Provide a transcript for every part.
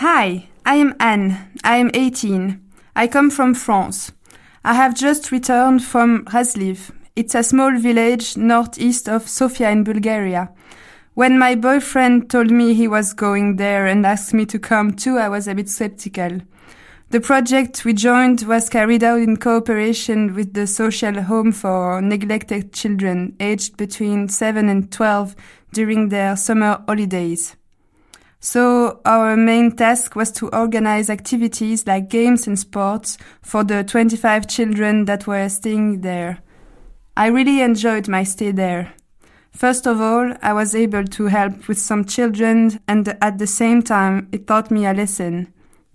Hi, I am Anne. I am 18. I come from France. I have just returned from Razliv. It's a small village northeast of Sofia in Bulgaria. When my boyfriend told me he was going there and asked me to come too, I was a bit skeptical. The project we joined was carried out in cooperation with the social home for neglected children aged between 7 and 12 during their summer holidays. So our main task was to organize activities like games and sports for the 25 children that were staying there. I really enjoyed my stay there. First of all, I was able to help with some children, and at the same time, it taught me a lesson.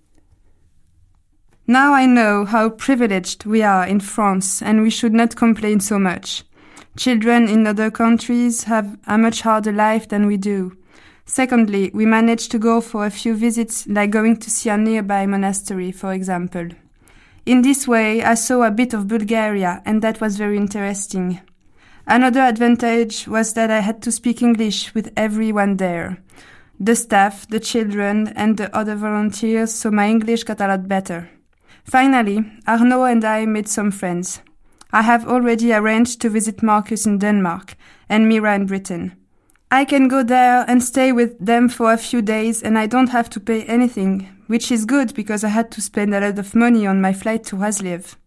Now I know how privileged we are in France, and we should not complain so much. Children in other countries have a much harder life than we do. Secondly, we managed to go for a few visits, like going to see a nearby monastery, for example. In this way, I saw a bit of Bulgaria, and that was very interesting. Another advantage was that I had to speak English with everyone there. The staff, the children, and the other volunteers, so my English got a lot better. Finally, Arnaud and I made some friends. I have already arranged to visit Marcus in Denmark and Mira in Britain. I can go there and stay with them for a few days and I don't have to pay anything, which is good because I had to spend a lot of money on my flight to Razliv.